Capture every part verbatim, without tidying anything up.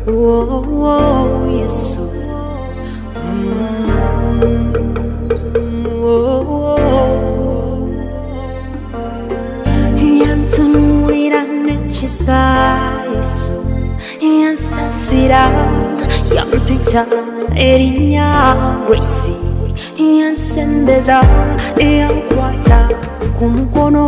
Oh, yes. Yantunulira chisa Yesu yansasira yampita erinya Grace yansembeza yankwata kumukono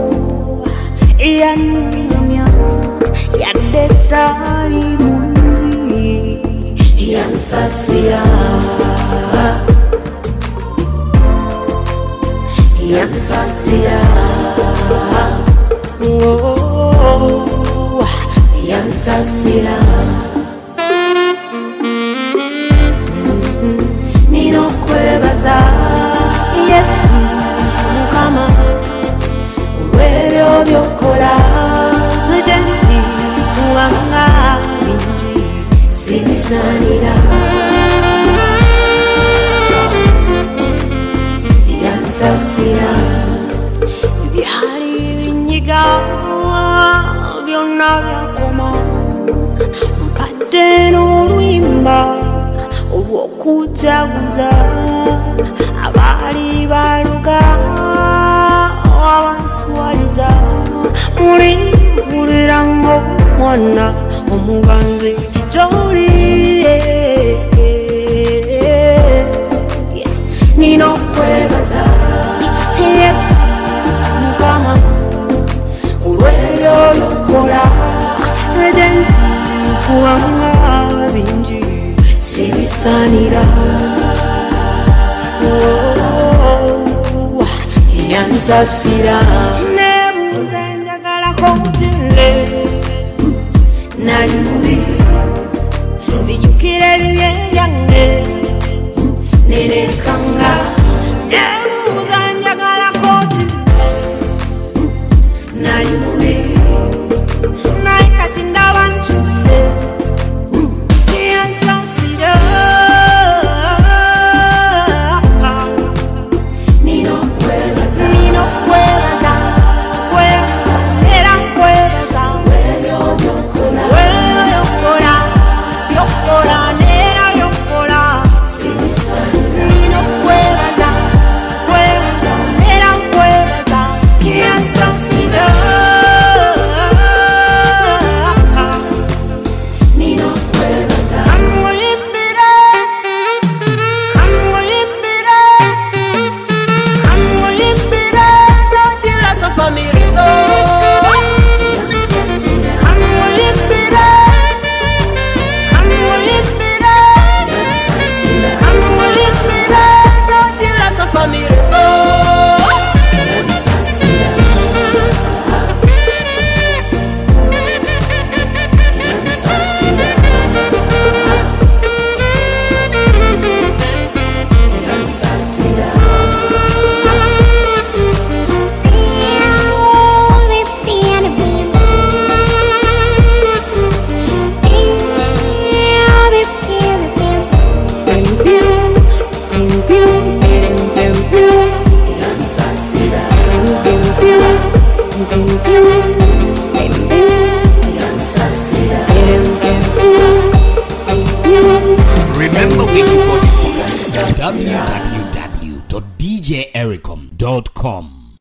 yannyumya yadesa imundi yansasira yansasira oh, yansasira nino kwebaza Yesu mukama olw'ebyo byokola gyendi kuwanga bingi sibisanira yansasira byali binyiga byonna byakoma mpadde n'olwimba olw'okujaguza abaali baluga abanswaliza mulimpulira ng'omwana omuganzi gy'oli nina okwebaza Yesu mukama olw'ebyo byokola gye nti kuwanga bingi sibisanira yansasira nebuuza njagalako mutile nali mubi nzijukira ebibye byange nerekanga nebuuza njagalako mutile nali mubi naye kati ndaba nkyuse yansasira Remember where you got it from. w w w dot d j ericom dot com